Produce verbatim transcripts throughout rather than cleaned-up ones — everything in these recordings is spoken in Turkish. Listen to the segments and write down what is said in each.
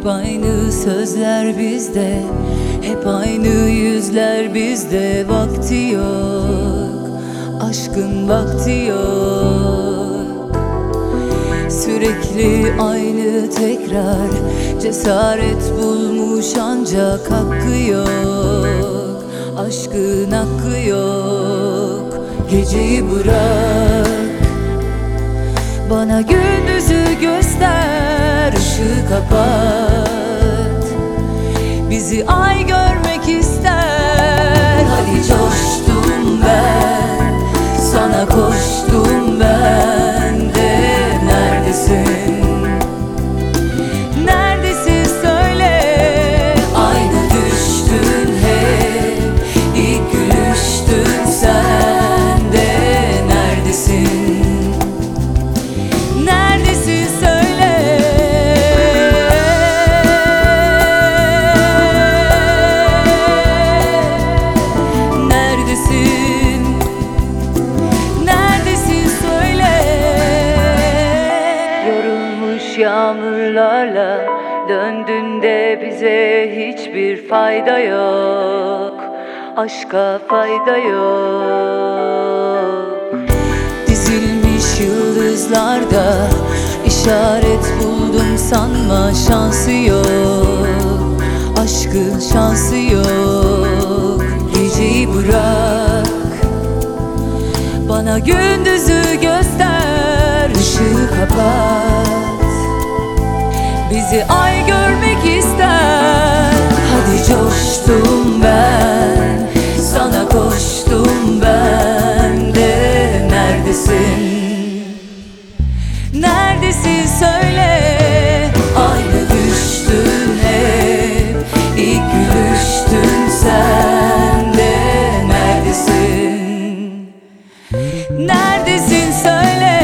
aynı sözler bizde, hep aynı yüzler bizde. Vakti yok, aşkın vakti yok. Sürekli aynı tekrar, cesaret bulmuş ancak hakkı yok. Aşkın hakkı yok. Geceyi bırak, bana gündüzü göster. Işığı kapat, bizi ay görmek ister. Hadi coştum ben, sana koştum ben de. Neredesin? Neredesin söyle. Aynı düştün hep, ilk gülüştün sen de. Neredesin? Neredesin söyle. Neredesin? Neredesin söyle. Yorulmuş yağmurlarla döndün de bize hiçbir fayda yok. Aşka fayda yok. Dizilmiş yıldızlarda işaret buldum sanma, şansı yok. Aşkın şansı yok. Geceyi bırak, bana gündüzü göster. Işığı kapat, bizi ay görmek ister. Hadi coştum ben, sana koştum ben de. Neredesin? Neredesin söyle. Aynı düştün hep, ilk gülüştün sen de. Neredesin? Neredesin söyle.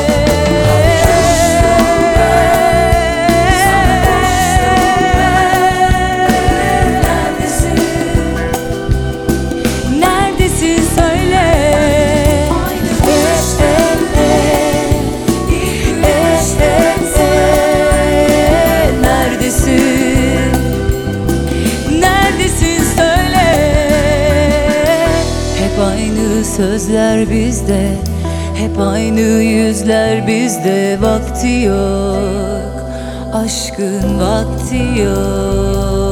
Neredesin söyle. Neredesin söyle. Hep aynı sözler bizde, hep aynı yüzler bizde. Vakti yok, aşkın vakti yok.